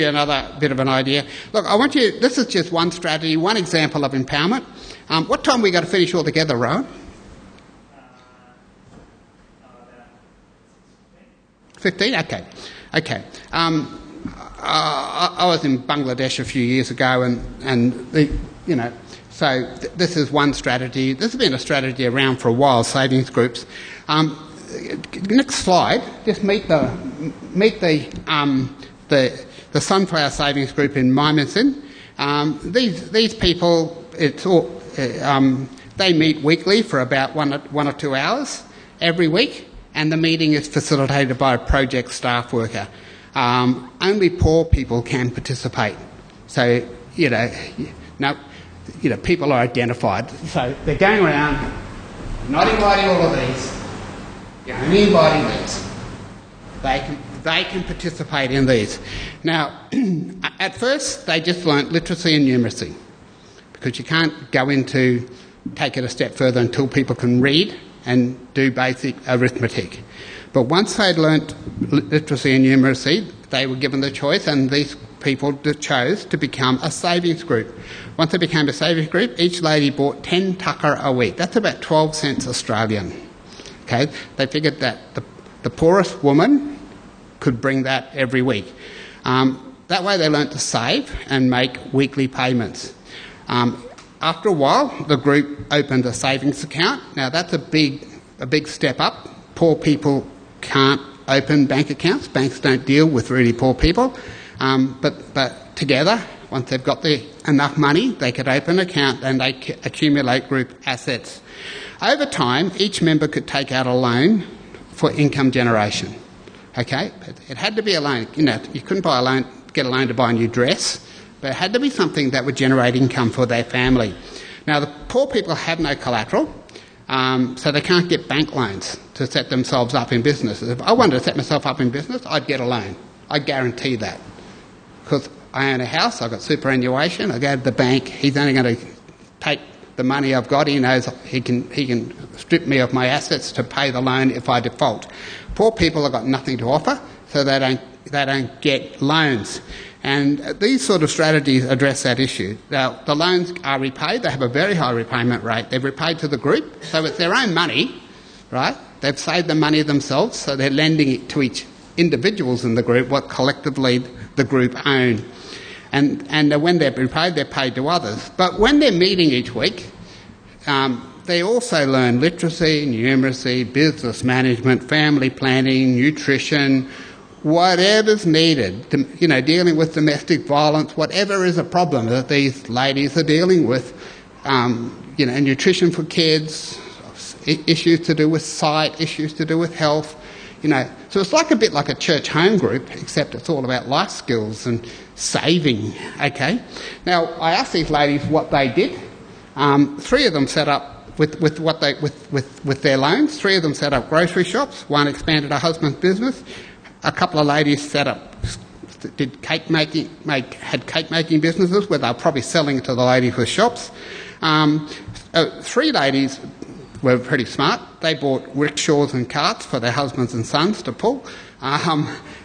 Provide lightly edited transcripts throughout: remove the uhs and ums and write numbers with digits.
Another bit of an idea. Look, I want you, this is just one strategy, one example of empowerment. What time we got to finish all together, Rowan? 15? Okay. I was in Bangladesh a few years ago so this is one strategy. This has been a strategy around for a while, savings groups. Next slide, just meet the Sunflower Savings Group in Mymensingh. These people, they meet weekly for about one or 2 hours every week, and the meeting is facilitated by a project staff worker. Only poor people can participate. So, people are identified. So they're going around, not inviting all of these, you're only inviting these. They can participate in these. Now, at first, they just learnt literacy and numeracy, because you can't go into take it a step further until people can read and do basic arithmetic. But once they'd learnt literacy and numeracy, they were given the choice, and these people chose to become a savings group. Once they became a savings group, each lady bought 10 tucker a week. That's about 12 cents Australian. Okay, they figured that the poorest woman could bring that every week. That way they learnt to save and make weekly payments. After a while, the group opened a savings account. Now that's a big step up. Poor people can't open bank accounts. Banks don't deal with really poor people. But together, once they've got enough money, they could open an account and they accumulate group assets. Over time, each member could take out a loan for income generation. Okay, it had to be a loan. You couldn't get a loan to buy a new dress, but it had to be something that would generate income for their family. Now, the poor people have no collateral, so they can't get bank loans to set themselves up in business. If I wanted to set myself up in business, I'd get a loan. I guarantee that. Because I own a house, I've got superannuation, I go to the bank, he's only going to take the money I've got, he knows he can strip me of my assets to pay the loan if I default. Poor people have got nothing to offer, so they don't get loans. And these sort of strategies address that issue. Now, the loans are repaid, they have a very high repayment rate. They're repaid to the group, so it's their own money, right? They've saved the money themselves, so they're lending it to each individuals in the group, what collectively the group own. And when they're repaid, they're paid to others. But when they're meeting each week, they also learn literacy, numeracy, business management, family planning, nutrition, whatever's needed, dealing with domestic violence, whatever is a problem that these ladies are dealing with, nutrition for kids, issues to do with sight, issues to do with health, So it's a bit like a church home group, except it's all about life skills and saving, okay? Now, I asked these ladies what they did. 3 of them set up with their loans. 3 of them set up grocery shops. 1 expanded her husband's business. A couple of ladies did had cake making businesses where they were probably selling it to the ladies with shops. 3 ladies were pretty smart. They bought rickshaws and carts for their husbands and sons to pull. One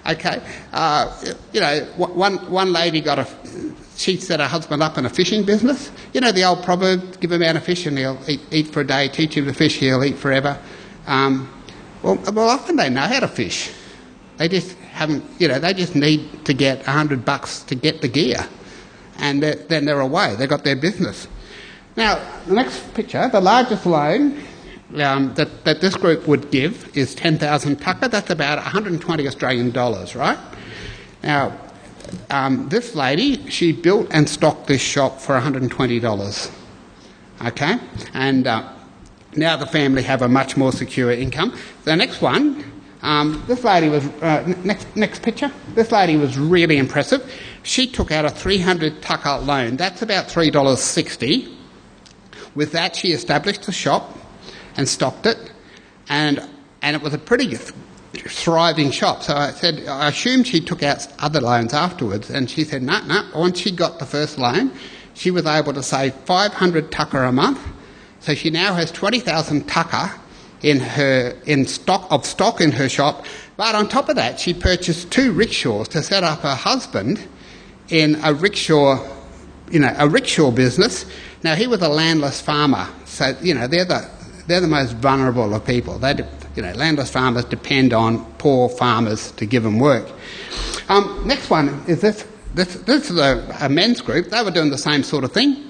lady she set her husband up in a fishing business. The old proverb, give a man a fish and he'll eat for a day, teach him to fish, he'll eat forever. Well, often they know how to fish. They just haven't, they just need to get $100 to get the gear. And then they're away. They've got their business. Now, the next picture, the largest loan that this group would give is 10,000 tucker. That's about 120 Australian dollars, right? Now, this lady, she built and stocked this shop for $120, okay? And now the family have a much more secure income. The next one, this lady was, next picture, this lady was really impressive. She took out a 300 tucker loan. That's about $3.60. With that, she established a shop and stocked it, and it was a pretty thriving shop. So I assumed she took out other loans afterwards, and she said, no. Once she got the first loan, she was able to save 500 tucker a month. So she now has 20,000 tucker in stock in her shop. But on top of that, she purchased 2 rickshaws to set up her husband in a rickshaw business. Now, he was a landless farmer, so they're the most vulnerable of people. Landless farmers depend on poor farmers to give them work. Next one is this. This is a men's group. They were doing the same sort of thing.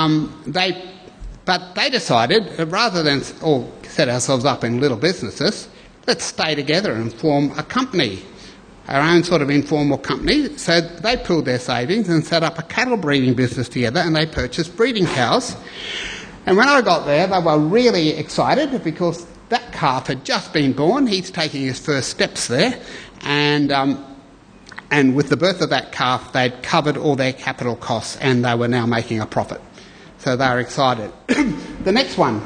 But they decided, rather than all set ourselves up in little businesses, let's stay together and form a company, our own sort of informal company. So they pooled their savings and set up a cattle breeding business together, and they purchased breeding cows. And when I got there, they were really excited because that calf had just been born. He's taking his first steps there. And with the birth of that calf, they'd covered all their capital costs and they were now making a profit. So they were excited. The next one.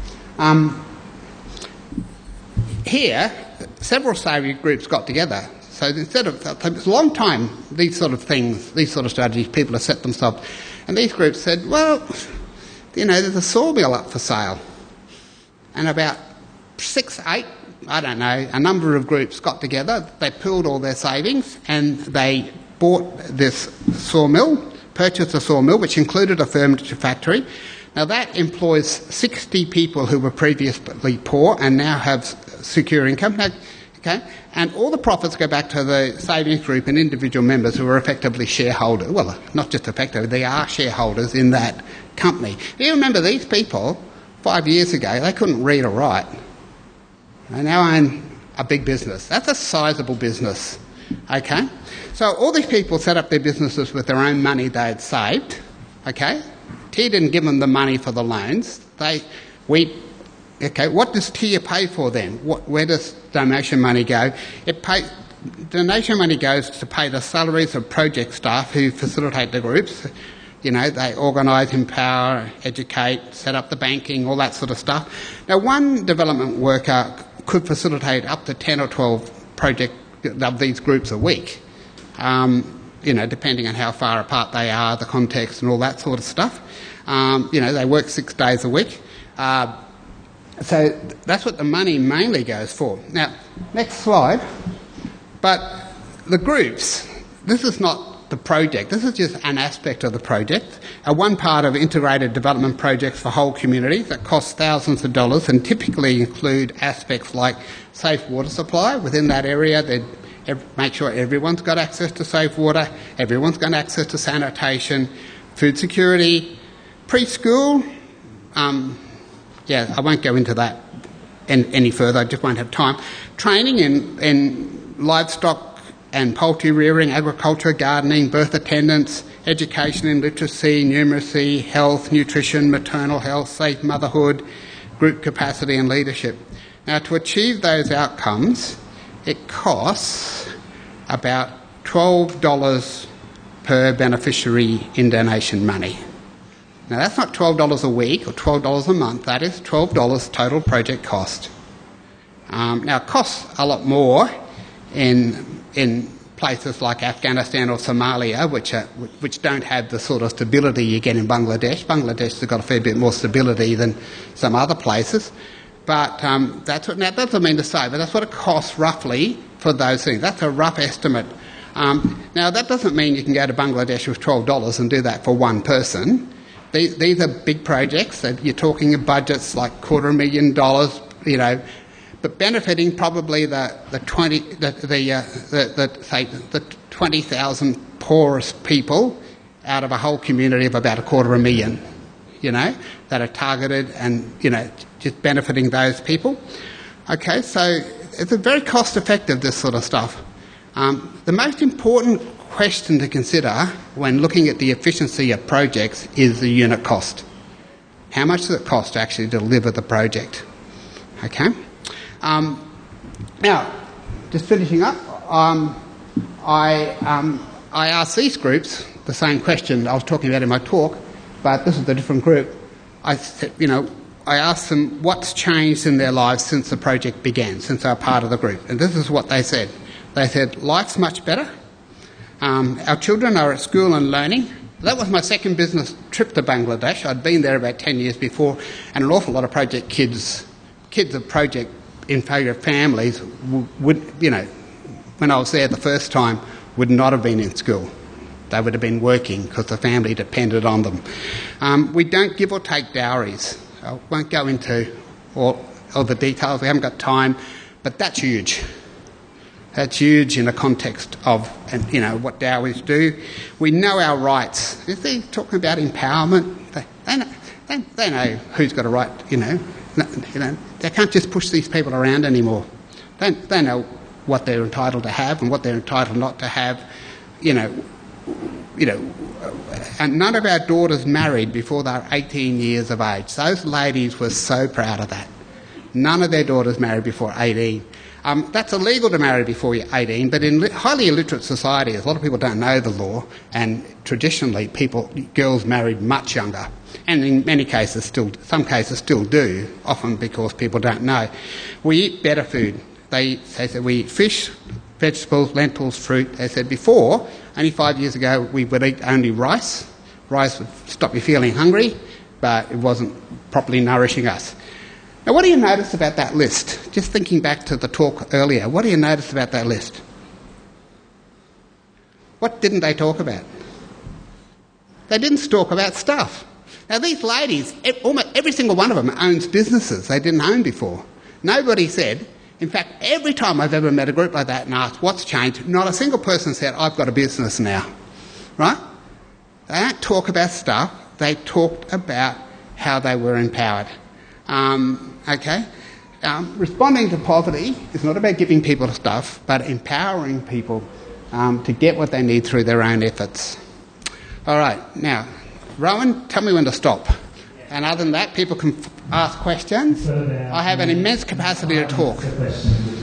Here, several saving groups got together. So instead of... It was a long time, these sort of things, these sort of strategies, people have set themselves... And these groups said, well, there's a sawmill up for sale. And about 6, 8... I don't know, a number of groups got together, they pooled all their savings and they bought this sawmill, purchased a sawmill which included a furniture factory. Now that employs 60 people who were previously poor and now have secure income. Okay? And all the profits go back to the savings group and individual members who are effectively shareholders. Well, not just effectively, they are shareholders in that company. Do you remember these people, 5 years ago, they couldn't read or write. They now own a big business. That's a sizable business, okay? So all these people set up their businesses with their own money they had saved, okay? TIA didn't give them the money for the loans. What does TIA pay for then? Where does donation money go? Donation money goes to pay the salaries of project staff who facilitate the groups. They organise, empower, educate, set up the banking, all that sort of stuff. Now, one development worker could facilitate up to 10 or 12 projects of these groups a week, depending on how far apart they are, the context and all that sort of stuff. They work 6 days a week. So that's what the money mainly goes for. Now, next slide. But the groups, this is not the project. This is just an aspect of the project. One part of integrated development projects for whole communities that cost thousands of dollars and typically include aspects like safe water supply within that area. They make sure everyone's got access to safe water, everyone's got access to sanitation, food security, preschool. I won't go into that any further, I just won't have time. Training in livestock and poultry rearing, agriculture, gardening, birth attendance, education in literacy, numeracy, health, nutrition, maternal health, safe motherhood, group capacity and leadership. Now, to achieve those outcomes, it costs about $12 per beneficiary in donation money. Now, that's not $12 a week or $12 a month. That is $12 total project cost. Now, it costs a lot more in places like Afghanistan or Somalia, which don't have the sort of stability you get in Bangladesh. Bangladesh has got a fair bit more stability than some other places. But now that doesn't mean to say, but that's what it costs roughly for those things. That's a rough estimate. Now, that doesn't mean you can go to Bangladesh with $12 and do that for one person. These are big projects. You're talking of budgets like $250,000, but benefiting probably the 20,000 poorest people out of a whole community of about 250,000, that are targeted and, just benefiting those people. Okay, so it's a very cost-effective, this sort of stuff. The most important question to consider when looking at the efficiency of projects is the unit cost. How much does it cost to actually deliver the project? Okay. Now, just finishing up, I asked these groups the same question I was talking about in my talk, but this is a different group. I said, I asked them what's changed in their lives since the project began, since they were part of the group. And this is what they said. They said, life's much better. Our children are at school and learning. That was my second business trip to Bangladesh. I'd been there about 10 years before, and an awful lot of project kids of project inferior families would, when I was there the first time, would not have been in school. They would have been working because the family depended on them. We don't give or take dowries. I won't go into all the details. We haven't got time, but that's huge. That's huge in the context of, what dowries do. We know our rights. If they're talking about empowerment, they know who's got a right. They can't just push these people around anymore. They know what they're entitled to have and what they're entitled not to have. And none of our daughters married before they were 18 years of age. Those ladies were so proud of that. None of their daughters married before 18. That's illegal to marry before you're 18, but in highly illiterate societies, a lot of people don't know the law, and traditionally girls married much younger, and in many cases some cases still do, often because people don't know. We eat better food. They said we eat fish, vegetables, lentils, fruit. They said before, only 5 years ago, we would eat only rice. Rice would stop you feeling hungry, but it wasn't properly nourishing us. Now, what do you notice about that list? Just thinking back to the talk earlier, what do you notice about that list? What didn't they talk about? They didn't talk about stuff. Now, these ladies, almost every single one of them owns businesses they didn't own before. Nobody said, in fact, every time I've ever met a group like that and asked what's changed, not a single person said, I've got a business now. Right? They don't talk about stuff. They talked about how they were empowered. Responding to poverty is not about giving people stuff, but empowering people to get what they need through their own efforts. All right, now, Rowan, tell me when to stop. And other than that, people can ask questions. I have an immense capacity to talk.